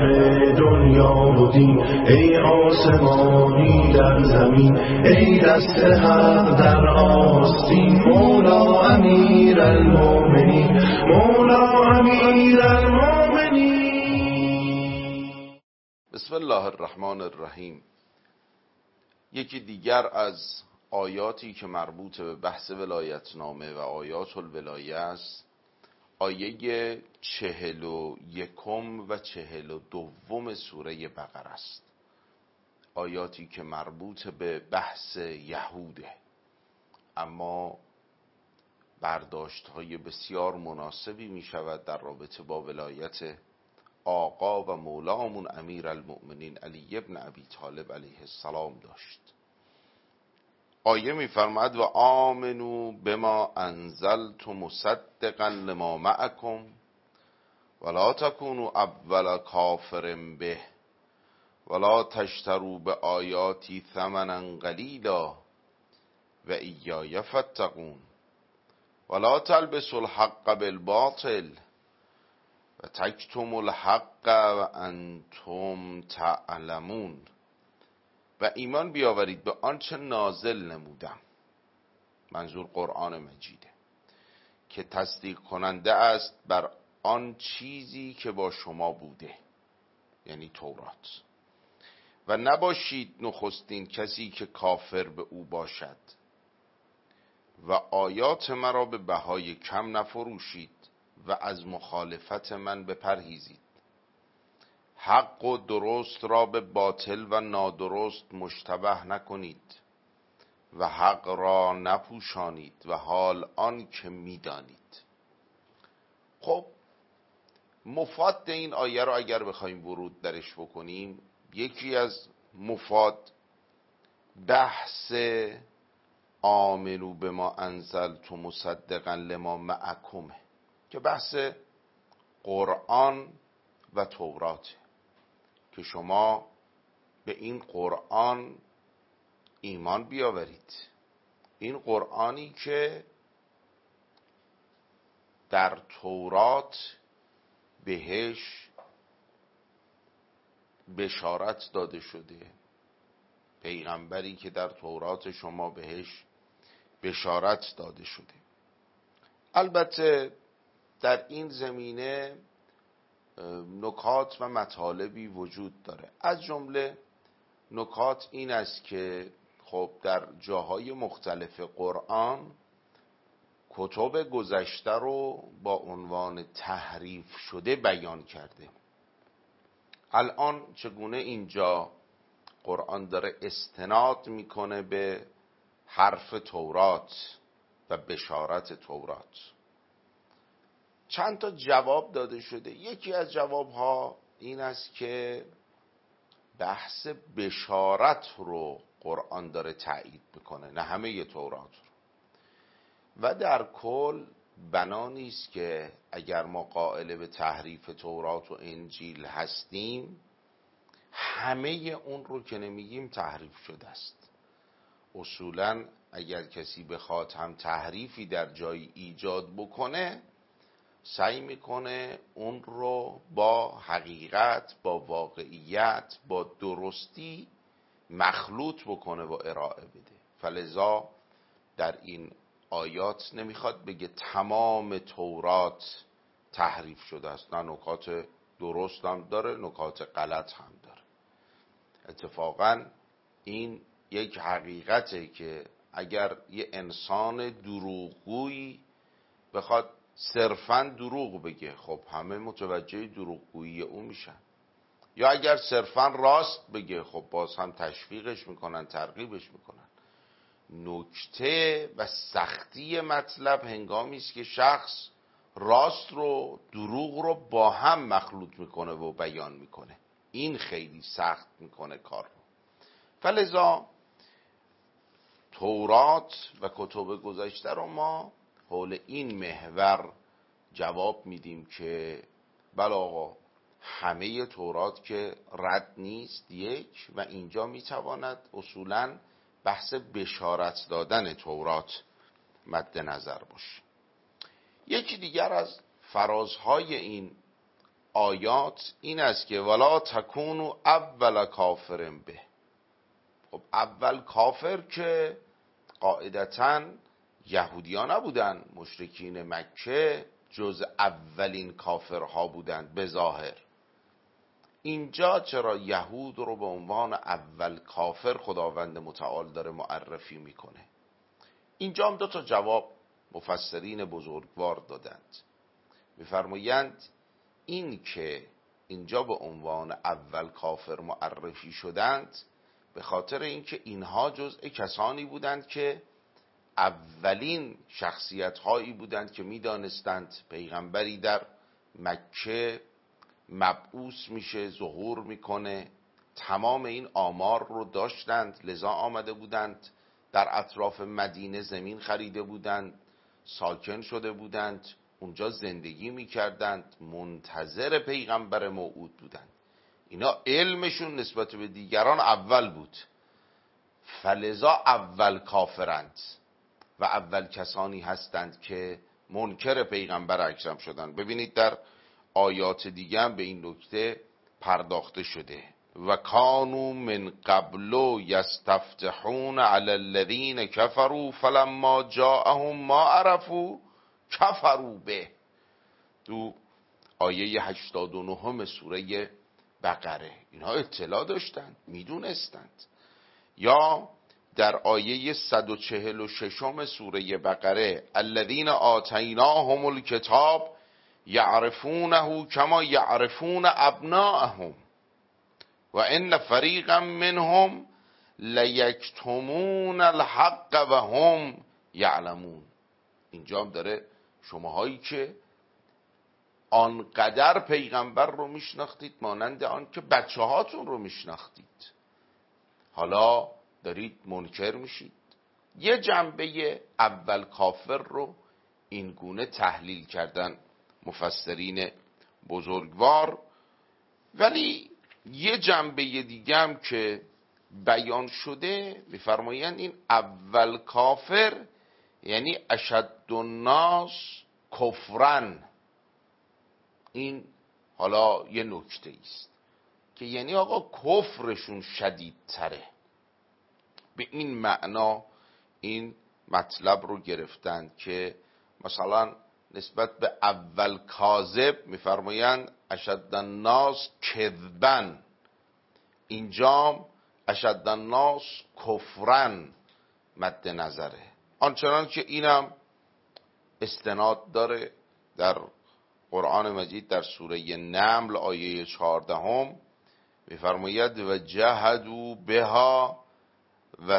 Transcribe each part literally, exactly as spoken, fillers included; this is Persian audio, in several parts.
دنیا و دین، ای آسمانی در زمین، ای دست حق در آستین، مولا امیر المؤمنین، مولا امیر المؤمنین. بسم الله الرحمن الرحیم. یکی دیگر از آیاتی که مربوط به بحث ولایتنامه و آیات الولایه است، آیه چهل و یکم و چهل و دوم سوره بقره است. آیاتی که مربوط به بحث یهوده، اما برداشت‌های بسیار مناسبی می شود در رابطه با ولایت آقا و مولامون امیر المؤمنین علی ابن ابی طالب علیه السلام داشت. آیه می فرماید و آمنو بما انزلت مصدقا لما معکم ولا تکونوا اول کافر به ولا تشتروا بآیاتی ثمنا قلیلا و ایای فاتقون ولا تلبسوا الحق بالباطل و تکتموا الحق و انتم تعلمون. و ایمان بیاورید به آنچه نازل نمودم، منظور قرآن مجیده، که تصدیق کننده است بر آن چیزی که با شما بوده، یعنی تورات، و نباشید نخستین کسی که کافر به او باشد و آیات مرا به بهای کم نفروشید و از مخالفت من بپرهیزید. حق و درست را به باطل و نادرست مشتبه نکنید و حق را نپوشانید و حال آن که میدانید. خب مفاد این آیه را اگر بخوایم ورود درش بکنیم، یکی از مفاد بحث آمنو بما انزلت مصدقا لما معکمه، که بحث قرآن و تورات، که شما به این قرآن ایمان بیاورید. این قرآنی که در تورات بهش بشارت داده شده، پیغمبری که در تورات شما بهش بشارت داده شده. البته در این زمینه نکات و مطالبی وجود داره. از جمله نکات این است که خب در جاهای مختلف قرآن کتب گذشته رو با عنوان تحریف شده بیان کرده. الان چگونه اینجا قرآن داره استناد میکنه به حرف تورات و بشارت تورات؟ چند تا جواب داده شده. یکی از جواب ها این است که بحث بشارت رو قرآن داره تایید میکنه، نه همه تورات رو. و در کل بنا نیست که اگر ما قائل به تحریف تورات و انجیل هستیم، همه اون رو که نمیگیم تحریف شده است. اصولا اگر کسی بخواد هم تحریفی در جای ایجاد بکنه، سعی میکنه اون رو با حقیقت، با واقعیت، با درستی مخلوط بکنه و ارائه بده. فلذا در این آیات نمیخواد بگه تمام تورات تحریف شده است، نه، نکات درست هم داره، نکات غلط هم داره. اتفاقا این یک حقیقته که اگر یه انسان دروغگویی بخواد صرفاً دروغ بگه، خب همه متوجه دروغگویی او میشن، یا اگر صرفاً راست بگه، خب باز هم تشویقش میکنن، ترغیبش میکنن. نکته و سختی مطلب هنگامی است که شخص راست رو، دروغ رو با هم مخلوط میکنه و بیان میکنه. این خیلی سخت میکنه کار رو. فلذا تورات و کتب گذشته رو ما حول این محور جواب میدیم که بله آقا، همه تورات که رد نیست، یک، و اینجا میتواند اصولاً بحث بشارت دادن تورات مد نظر باشه. یکی دیگر از فرازهای این آیات این است که ولا تکونوا اول کافر به. خب اول کافر که قاعدتاً یهودیان نبودن، مشرکین مکه جز اولین کافرها بودند به ظاهر. اینجا چرا یهود رو به عنوان اول کافر خداوند متعال داره معرفی میکنه؟ اینجا هم دو تا جواب مفسرین بزرگوار دادند. میفرمایند این که اینجا به عنوان اول کافر معرفی شدند به خاطر اینکه اینها جزء کسانی بودند که اولین شخصیت هایی بودند که میدانستند پیغمبری در مکه مبعوث میشه، ظهور میکنه. تمام این آمار رو داشتند، لذا آمده بودند در اطراف مدینه زمین خریده بودند، ساکن شده بودند، اونجا زندگی میکردند، منتظر پیغمبر موعود بودند. اینا علمشون نسبت به دیگران اول بود، فلذا اول کافرند و اول کسانی هستند که منکر پیغمبر اکرم شدند. ببینید در آیات دیگه هم به این نکته پرداخته شده. و کانوا من قبل یستفتحون علی الذین کفروا فلما جاءهم ما عرفوا کفروا به. تو آیه هشتاد و نه سوره بقره اینها اطلاع داشتند، میدونستند. یا در آیه صد و چهل و شش سوره بقره الذین آتیناهم الکتاب یعرفونه کما یعرفون ابناءهم و ان فریقا منهم لیکتمون الحق و هم یعلمون. اینجا هم داره شماهایی که آنقدر پیغمبر رو میشناختید مانند آن که بچه هاتون رو میشناختید، حالا دارید منکر میشید. یه جنبه اول کافر رو این گونه تحلیل کردن مفسرین بزرگوار. ولی یه جنبه دیگه هم که بیان شده میفرمایند این اول کافر یعنی اشد الناس کفرن. این حالا یه نکته است که یعنی آقا کفرشون شدید تره. به این معنا این مطلب رو گرفتند که مثلا نسبت به اول کاذب میفرمایند اشد الناس کذبن، اینجا اشد الناس کفرن مد نظره. آنچنان که اینم استناد داره در قرآن مجید در سوره نمل آیه چهاردهم میفرماید و جهدوا بها و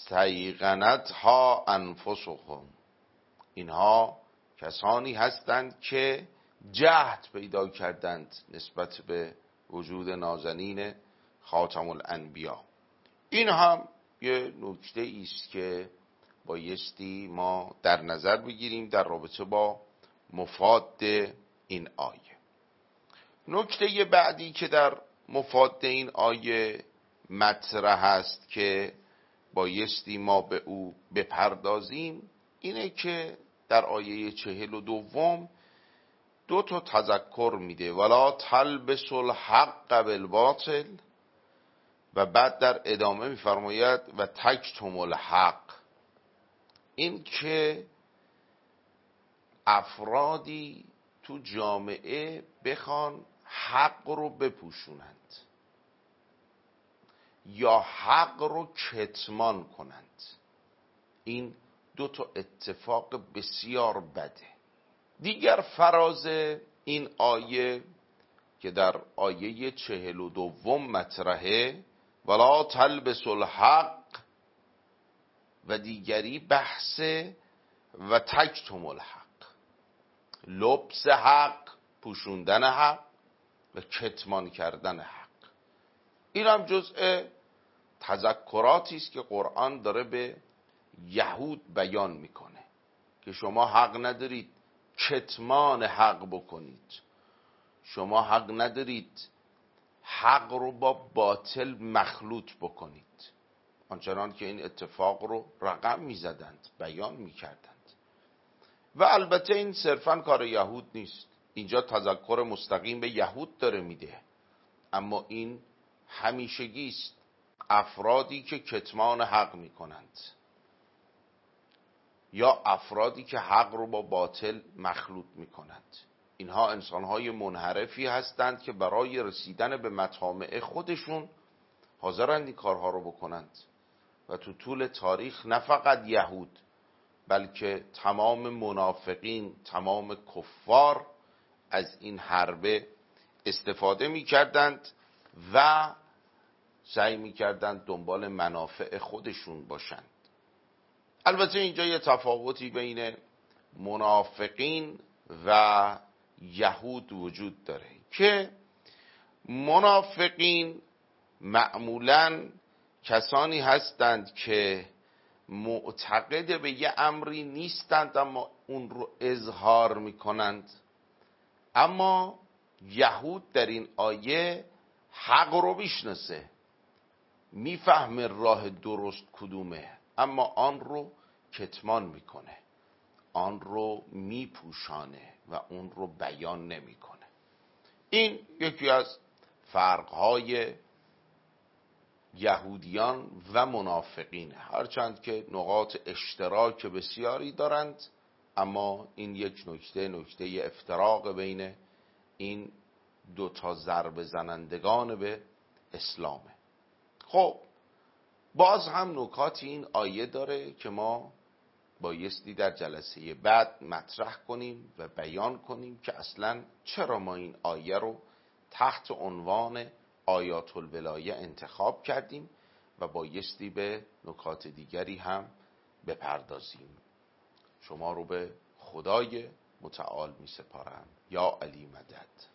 استیقنتها انفسهم. اینها کسانی هستند که جهد پیدا کردند نسبت به وجود نازنین خاتم الانبیا. این هم یه نکته است که بایستی ما در نظر بگیریم در رابطه با مفاد این آیه. نکته بعدی که در مفاد این آیه مطرح است که بایستی ما به او بپردازیم اینه که در آیه چهل و دوم دو تا تذکر میده ولا تلبسوا الحق بالباطل و بعد در ادامه میفرماید و تکتموا الحق. این که افرادی تو جامعه بخوان حق رو بپوشونند یا حق رو کتمان کنند، این دو تا اتفاق بسیار بده. دیگر فراز این آیه که در آیه چهل و دوم مطرحه ولا تلبسوا الحق و دیگری بحث و تکتموا الحق، لبس حق، پوشوندن حق و کتمان کردن حق. این هم جزء تذکراتی است که قرآن داره به یهود بیان میکنه که شما حق ندارید کتمان حق بکنید، شما حق ندارید حق رو با باطل مخلوط بکنید. آنچنان که این اتفاق رو رقم میزدند، بیان میکردند. و البته این صرفاً کار یهود نیست، اینجا تذکر مستقیم به یهود داره میده، اما این همیشگی است. افرادی که کتمان حق میکنند یا افرادی که حق رو با باطل مخلوط میکنند، اینها انسانهای منحرفی هستند که برای رسیدن به مطامع خودشون حاضرند این کارها رو بکنند. و تو طول تاریخ نه فقط یهود بلکه تمام منافقین، تمام کفار از این حربه استفاده میکردند و سعی میکردند دنبال منافع خودشون باشند. البته اینجا یه تفاوتی بین منافقین و یهود وجود داره که منافقین معمولاً کسانی هستند که معتقد به یه امری نیستند اما اون رو اظهار میکنند. اما یهود در این آیه حق رو میشناسه، میفهمه راه درست کدومه، اما آن رو کتمان میکنه، آن رو میپوشانه و اون رو بیان نمیکنه. این یکی از فرقهای یهودیان و منافقین، هرچند که نقاط اشتراک بسیاری دارند، اما این یک نکته نکته افتراق بین این دو تا ضربه زنندگان به اسلامه. خب باز هم نکاتی این آیه داره که ما بایستی در جلسه بعد مطرح کنیم و بیان کنیم که اصلا چرا ما این آیه رو تحت عنوان آیات الولایه انتخاب کردیم و بایستی به نکات دیگری هم بپردازیم. شما رو به خدای متعال می سپارم. یا علی مدد.